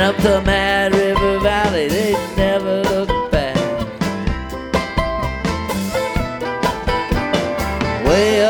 up the Mad River Valley, they never looked back. Way